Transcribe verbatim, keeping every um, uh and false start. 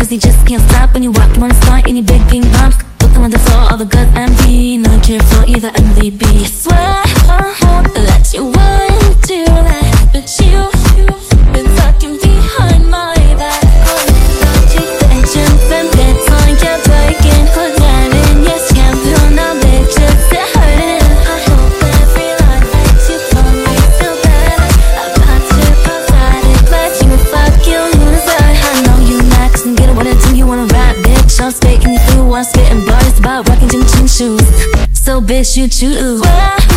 cause you just can't stop when you walk. You wanna start any big ping bombs. Looking on the floor, all the guts empty. No care for either M V P. I swear I won't let you want to that, but you, you've been talking behind my back. Attention bits on your breaking. 고단한 yes can't feel no bitches that hurting. I hope every line makes you for me feel better. I've got to provide it, but you fuck you loser. I know you not cause I'm getting what I do. You wanna rap, bitch? I'm speaking you through. I'm spitting bars about rocking Jimmy Chin shoes. So bitch, you choose.